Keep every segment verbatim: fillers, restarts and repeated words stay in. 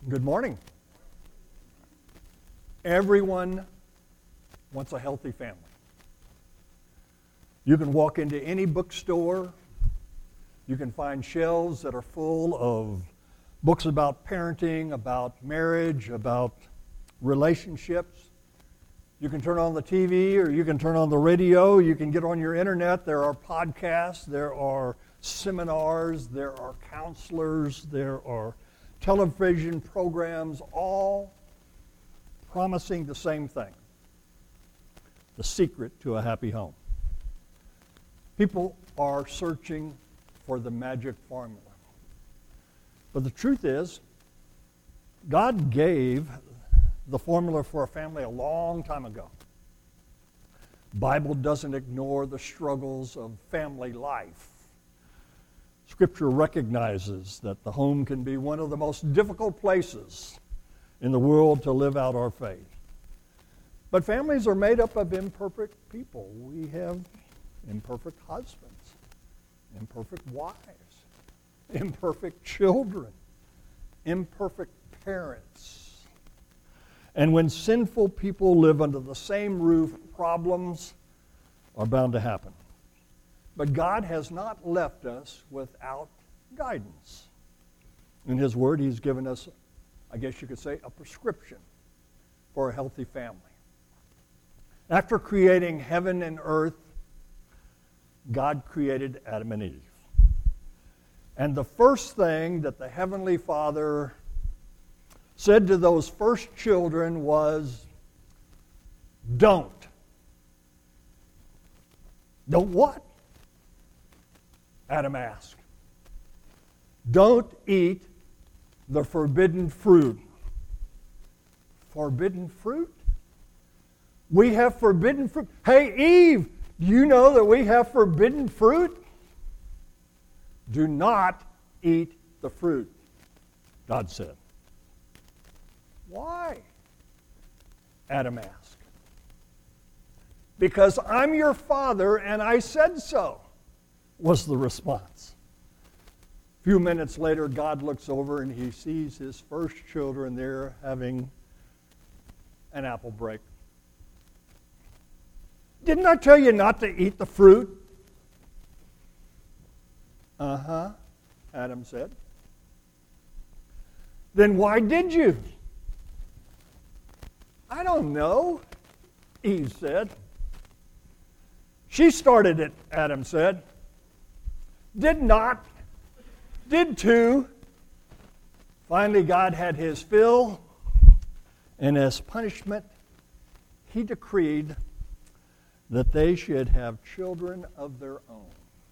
Good morning. Everyone wants a healthy family. You can walk into any bookstore. You can find shelves that are full of books about parenting, about marriage, about relationships. You can turn on the T V or you can turn on the radio. You can get on your internet. There are podcasts. There are seminars. There are counselors. There are television programs, all promising the same thing: the secret to a happy home. People are searching for the magic formula. But the truth is, God gave the formula for a family a long time ago. The Bible doesn't ignore the struggles of family life. Scripture recognizes that the home can be one of the most difficult places in the world to live out our faith. But families are made up of imperfect people. We have imperfect husbands, imperfect wives, imperfect children, imperfect parents. And when sinful people live under the same roof, problems are bound to happen. But God has not left us without guidance. In His Word, He's given us, I guess you could say, a prescription for a healthy family. After creating heaven and earth, God created Adam and Eve. And the first thing that the Heavenly Father said to those first children was, don't. Don't what? Adam asked. Don't eat the forbidden fruit. Forbidden fruit? We have forbidden fruit. Hey, Eve, do you know that we have forbidden fruit? Do not eat the fruit, God said. Why? Adam asked. Because I'm your father and I said so, was the response. A few minutes later, God looks over and He sees His first children there having an apple break. Didn't I tell you not to eat the fruit? Uh-huh, Adam said. Then why did you? I don't know, Eve said. She started it, Adam said. Did not. Did too. Finally, God had His fill, and as punishment, He decreed that they should have children of their own.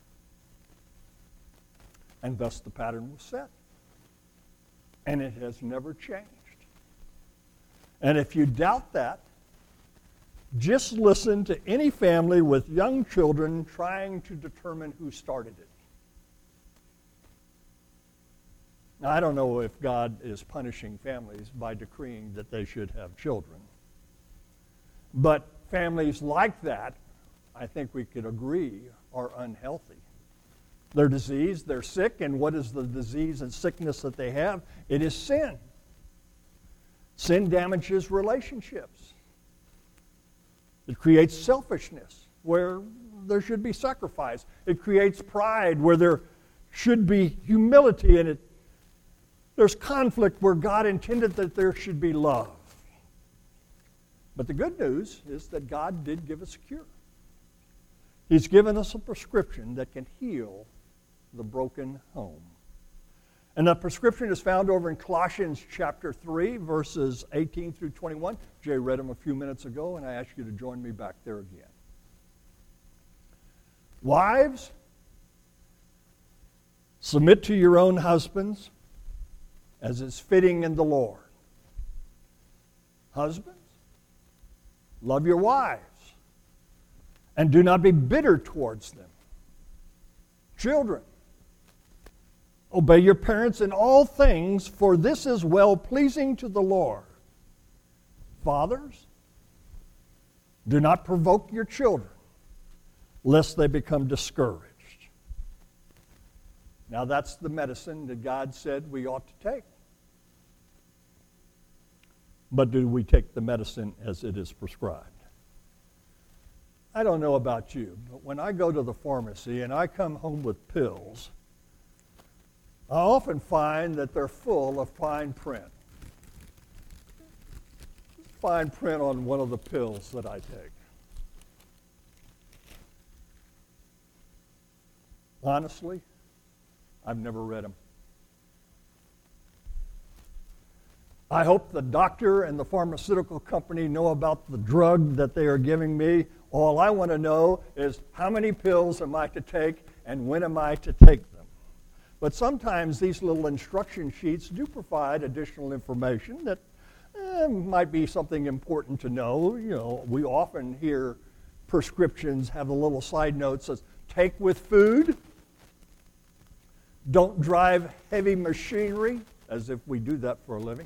And thus the pattern was set. And it has never changed. And if you doubt that, just listen to any family with young children trying to determine who started it. Now, I don't know if God is punishing families by decreeing that they should have children. But families like that, I think we could agree, are unhealthy. They're diseased, they're sick, and what is the disease and sickness that they have? It is sin. Sin damages relationships. It creates selfishness where there should be sacrifice. It creates pride where there should be humility, and it there's conflict where God intended that there should be love. But the good news is that God did give us a cure. He's given us a prescription that can heal the broken home. And that prescription is found over in Colossians chapter three, verses eighteen through twenty-one. Jay read them a few minutes ago, and I ask you to join me back there again. Wives, submit to your own husbands as is fitting in the Lord. Husbands, love your wives, and do not be bitter towards them. Children, obey your parents in all things, for this is well-pleasing to the Lord. Fathers, do not provoke your children, lest they become discouraged. Now that's the medicine that God said we ought to take. but do we take the medicine as it is prescribed? I don't know about you, but when I go to the pharmacy and I come home with pills, I often find that they're full of fine print. Fine print on one of the pills that I take. Honestly, I've never read them. I hope the doctor and the pharmaceutical company know about the drug that they are giving me. All I want to know is how many pills am I to take and when am I to take them. But sometimes these little instruction sheets do provide additional information that eh, might be something important to know. You know, we often hear prescriptions have a little side note that says, take with food, don't drive heavy machinery, as if we do that for a living,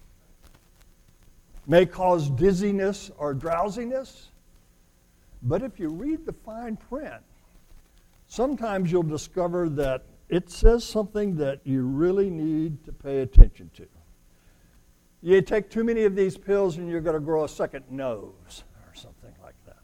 may cause dizziness or drowsiness. But if you read the fine print, sometimes you'll discover that it says something that you really need to pay attention to. You take too many of these pills and you're going to grow a second nose or something like that.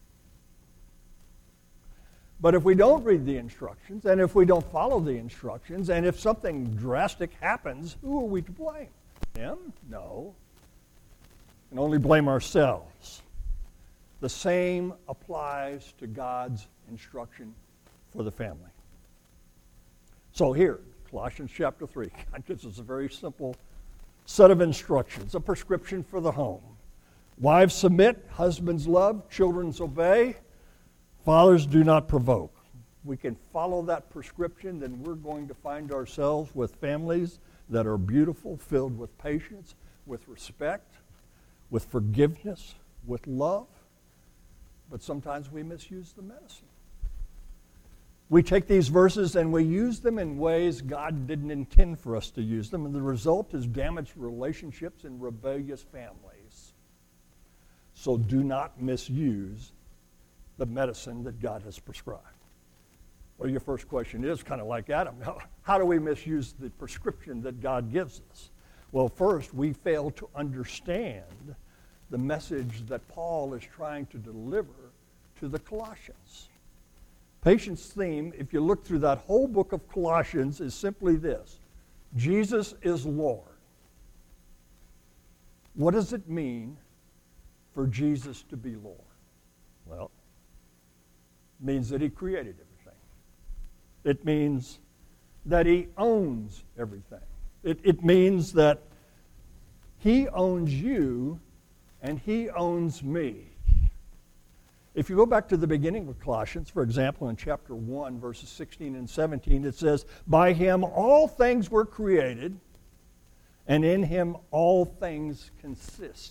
But if we don't read the instructions, and if we don't follow the instructions, and if something drastic happens, who are we to blame? Him? No. We can only blame ourselves. The same applies to God's instruction for the family. So here, Colossians chapter three, God gives us a very simple set of instructions, a prescription for the home. Wives submit, husbands love, children obey, fathers do not provoke. We can follow that prescription, then we're going to find ourselves with families that are beautiful, filled with patience, with respect, with forgiveness, with love. But sometimes we misuse the medicine. We take these verses and we use them in ways God didn't intend for us to use them, and the result is damaged relationships and rebellious families. So do not misuse the medicine that God has prescribed. Well, your first question is kind of like Adam. How, how do we misuse the prescription that God gives us? Well, first, we fail to understand the message that Paul is trying to deliver to the Colossians. Patience theme, if you look through that whole book of Colossians, is simply this: Jesus is Lord. What does it mean for Jesus to be Lord? Well, it means that he created everything. It means that he owns everything. It, it means that he owns you and he owns me. If you go back to the beginning of Colossians, for example, in chapter one, verses sixteen and seventeen, it says, by him all things were created, and in him all things consist.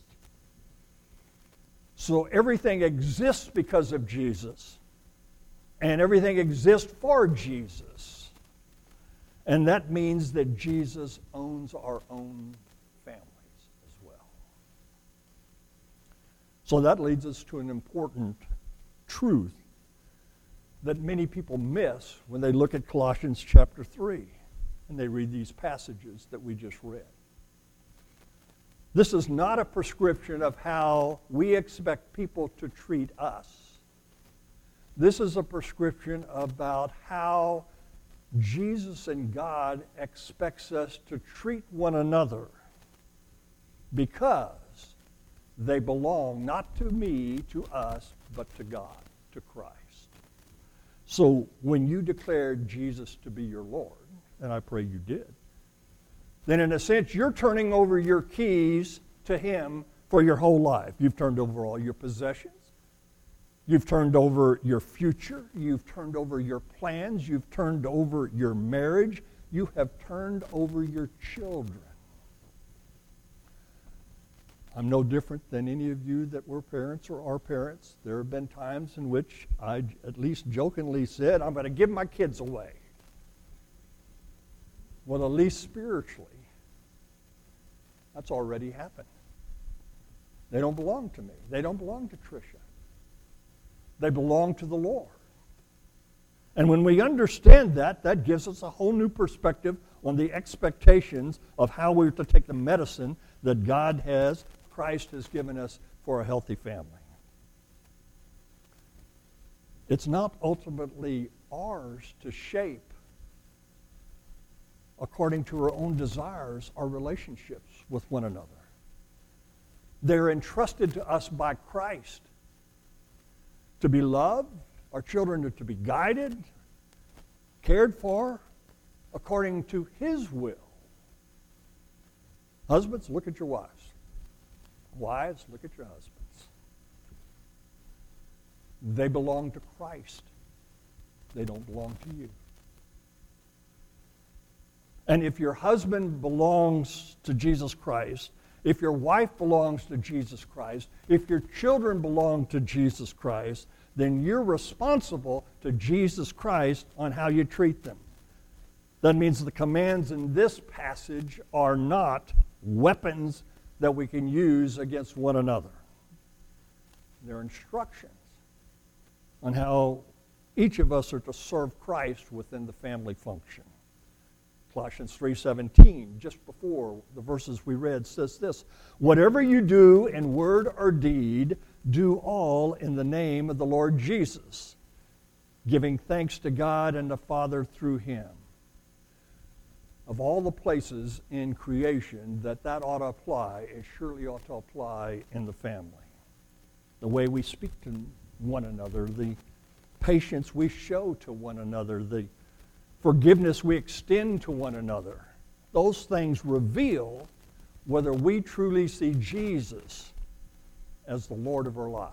So everything exists because of Jesus, and everything exists for Jesus. And that means that Jesus owns our own families as well. So that leads us to an important truth that many people miss when they look at Colossians chapter three and they read these passages that we just read. This is not a prescription of how we expect people to treat us. This is a prescription about how Jesus and God expects us to treat one another, because they belong not to me, to us, but to God, to Christ. So when you declared Jesus to be your Lord, and I pray you did, then in a sense you're turning over your keys to him for your whole life. You've turned over all your possessions. You've turned over your future. You've turned over your plans. You've turned over your marriage. You have turned over your children. I'm no different than any of you that were parents or are parents. There have been times in which I at least jokingly said, I'm going to give my kids away. Well, at least spiritually, that's already happened. They don't belong to me. They don't belong to Tricia. They belong to the Lord. And when we understand that, that gives us a whole new perspective on the expectations of how we're to take the medicine that God has Christ has given us for a healthy family. It's not ultimately ours to shape, according to our own desires, our relationships with one another. They're entrusted to us by Christ to be loved, our children are to be guided, cared for, according to His will. Husbands, look at your wives. Wives, look at your husbands. They belong to Christ. They don't belong to you. And if your husband belongs to Jesus Christ, if your wife belongs to Jesus Christ, if your children belong to Jesus Christ, then you're responsible to Jesus Christ on how you treat them. That means the commands in this passage are not weapons that we can use against one another. They're instructions on how each of us are to serve Christ within the family function. Colossians three seventeen, just before the verses we read, says this: "Whatever you do in word or deed, do all in the name of the Lord Jesus, giving thanks to God and the Father through Him." Of all the places in creation that that ought to apply, it surely ought to apply in the family. The way we speak to one another, the patience we show to one another, the forgiveness we extend to one another. Those things reveal whether we truly see Jesus as the Lord of our lives.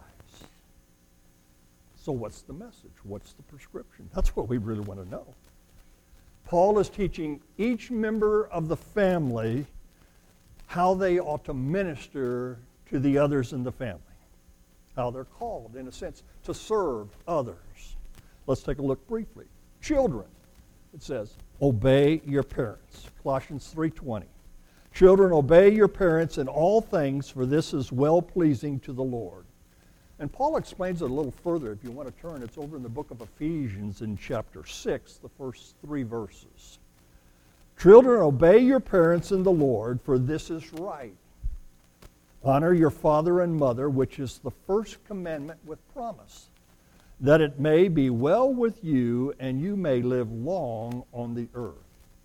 So what's the message? What's the prescription? That's what we really want to know. Paul is teaching each member of the family how they ought to minister to the others in the family, how they're called, in a sense, to serve others. Let's take a look briefly. Children, it says, obey your parents. Colossians three twenty. Children, obey your parents in all things, for this is well-pleasing to the Lord. And Paul explains it a little further. If you want to turn, it's over in the book of Ephesians in chapter six, the first three verses. Children, obey your parents in the Lord, for this is right. Honor your father and mother, which is the first commandment with promise, that it may be well with you and you may live long on the earth.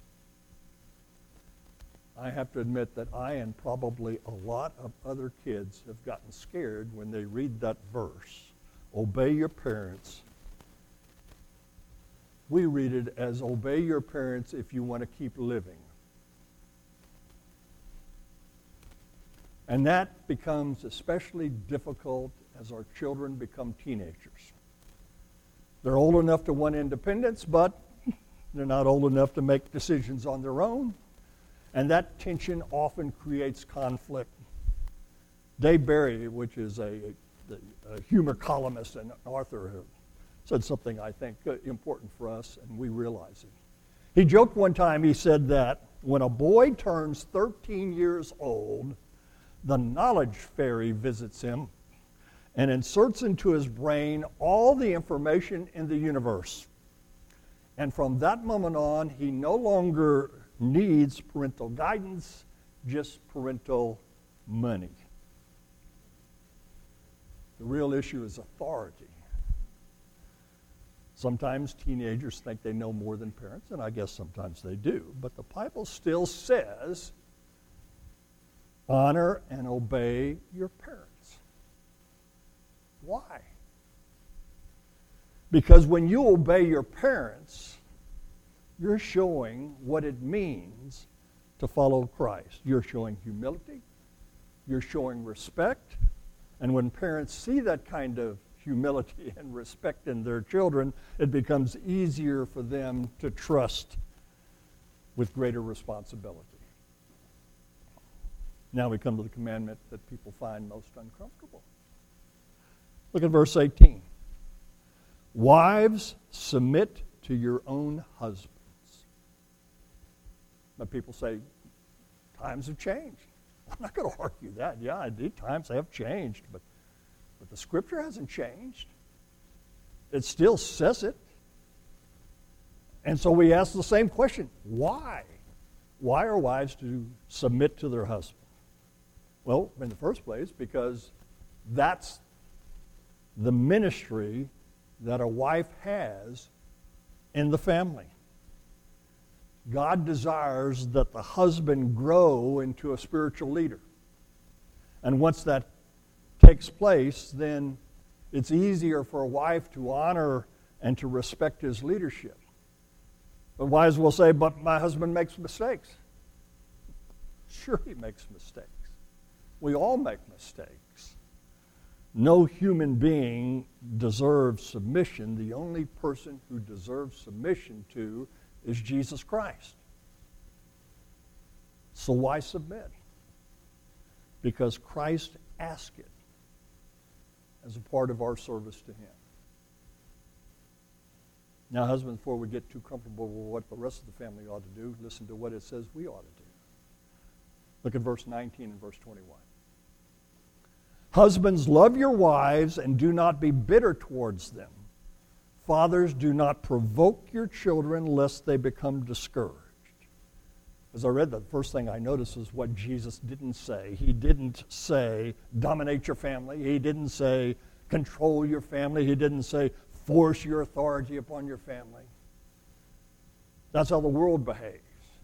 I have to admit that I and probably a lot of other kids have gotten scared when they read that verse. Obey your parents. We read it as obey your parents if you want to keep living. And that becomes especially difficult as our children become teenagers. They're old enough to want independence, but they're not old enough to make decisions on their own. And that tension often creates conflict. Dave Barry, which is a, a, a humor columnist and author, said something I think important for us, and we realize it. He joked one time, he said that when a boy turns thirteen years old, the knowledge fairy visits him and inserts into his brain all the information in the universe. And from that moment on, he no longer needs parental guidance, just parental money. The real issue is authority. Sometimes teenagers think they know more than parents, and I guess sometimes they do. But the Bible still says, honor and obey your parents. Why? Because when you obey your parents, you're showing what it means to follow Christ. You're showing humility. You're showing respect. And when parents see that kind of humility and respect in their children, it becomes easier for them to trust with greater responsibility. Now we come to the commandment that people find most uncomfortable. Look at verse eighteen. Wives, submit to your own husbands. But people say, times have changed. I'm not going to argue that. Yeah, indeed, times have changed, but, but the Scripture hasn't changed. It still says it. And so we ask the same question, why? Why are wives to submit to their husband? Well, in the first place, because that's the ministry that a wife has in the family. God desires that the husband grow into a spiritual leader. And once that takes place, then it's easier for a wife to honor and to respect his leadership. But wives will say, but my husband makes mistakes. Sure, he makes mistakes. We all make mistakes. No human being deserves submission. The only person who deserves submission to is Jesus Christ. So why submit? Because Christ asked it as a part of our service to him. Now, husbands, before we get too comfortable with what the rest of the family ought to do, listen to what it says we ought to do. Look at verse nineteen and verse twenty-one. Husbands, love your wives and do not be bitter towards them. Fathers, do not provoke your children lest they become discouraged. As I read that, the first thing I noticed is what Jesus didn't say. He didn't say, dominate your family. He didn't say, control your family. He didn't say, force your authority upon your family. That's how the world behaves.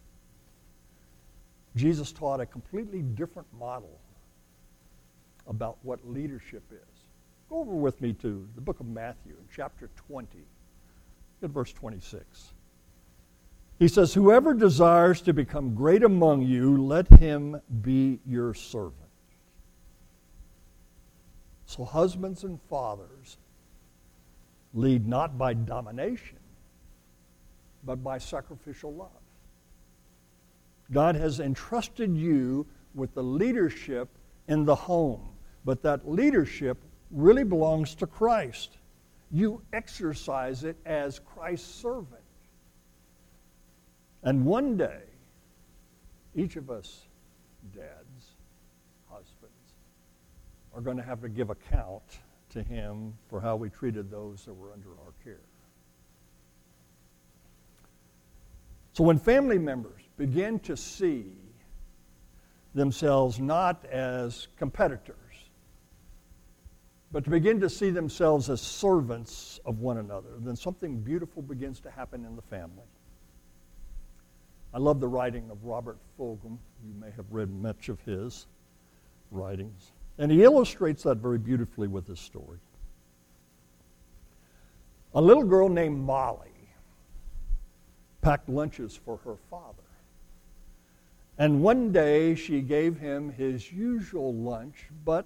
Jesus taught a completely different model about what leadership is. Go over with me to the book of Matthew, in chapter twenty. Look at verse twenty-six. He says, whoever desires to become great among you, let him be your servant. So husbands and fathers lead not by domination, but by sacrificial love. God has entrusted you with the leadership in the home, but that leadership really belongs to Christ. You exercise it as Christ's servant. And one day, each of us, dads, husbands, are going to have to give account to him for how we treated those that were under our care. So when family members begin to see themselves not as competitors, but to begin to see themselves as servants of one another, then something beautiful begins to happen in the family. I love the writing of Robert Fulghum. You may have read much of his writings. And he illustrates that very beautifully with his story. A little girl named Molly packed lunches for her father. And one day she gave him his usual lunch, but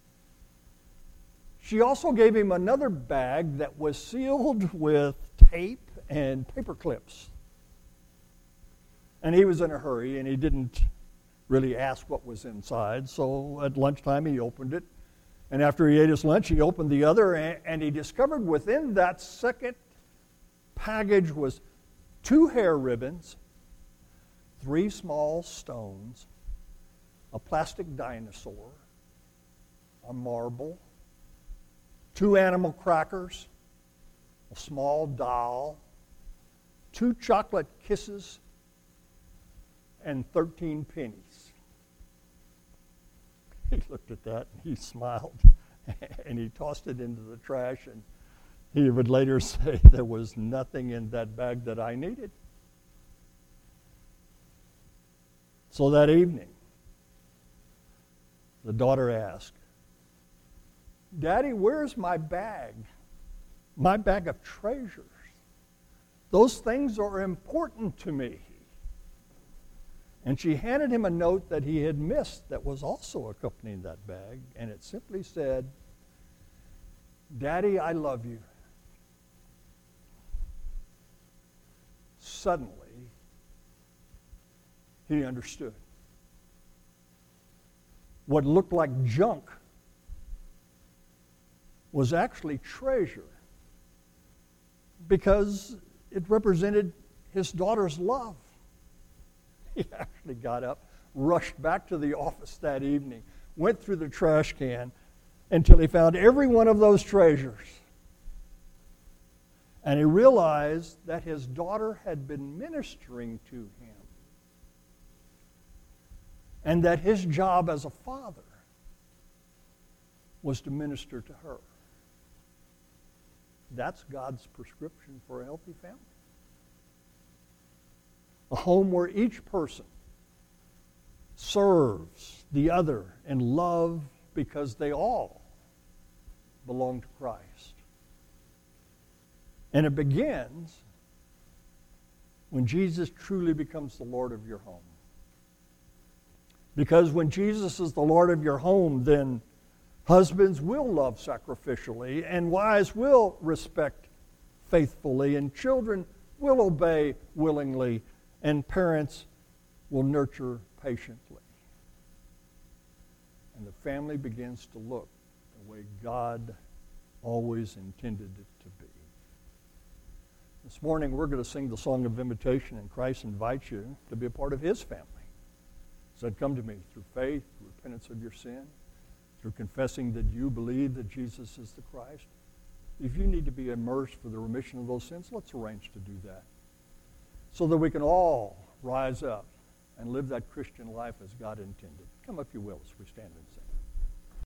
she also gave him another bag that was sealed with tape and paper clips. And he was in a hurry, and he didn't really ask what was inside. So at lunchtime, he opened it. And after he ate his lunch, he opened the other, and, and he discovered within that second package was two hair ribbons, three small stones, a plastic dinosaur, a marble, two animal crackers, a small doll, two chocolate kisses, and thirteen pennies. He looked at that and he smiled and he tossed it into the trash, and he would later say, there was nothing in that bag that I needed. So that evening, the daughter asked, Daddy, where's my bag? My bag of treasures. Those things are important to me. And she handed him a note that he had missed that was also accompanying that bag, and it simply said, Daddy, I love you. Suddenly, he understood. What looked like junk was actually treasure, because it represented his daughter's love. He actually got up, rushed back to the office that evening, went through the trash can until he found every one of those treasures. And he realized that his daughter had been ministering to him. and that his job as a father was to minister to her. That's God's prescription for a healthy family. A home where each person serves the other in love because they all belong to Christ. And it begins when Jesus truly becomes the Lord of your home. Because when Jesus is the Lord of your home, then husbands will love sacrificially, and wives will respect faithfully, and children will obey willingly, and parents will nurture patiently. And the family begins to look the way God always intended it to be. This morning we're going to sing the song of invitation, and Christ invites you to be a part of his family. He said, come to me through faith, through repentance of your sin, through confessing that you believe that Jesus is the Christ. If you need to be immersed for the remission of those sins, let's arrange to do that, so that we can all rise up and live that Christian life as God intended. Come if you will as we stand and sing.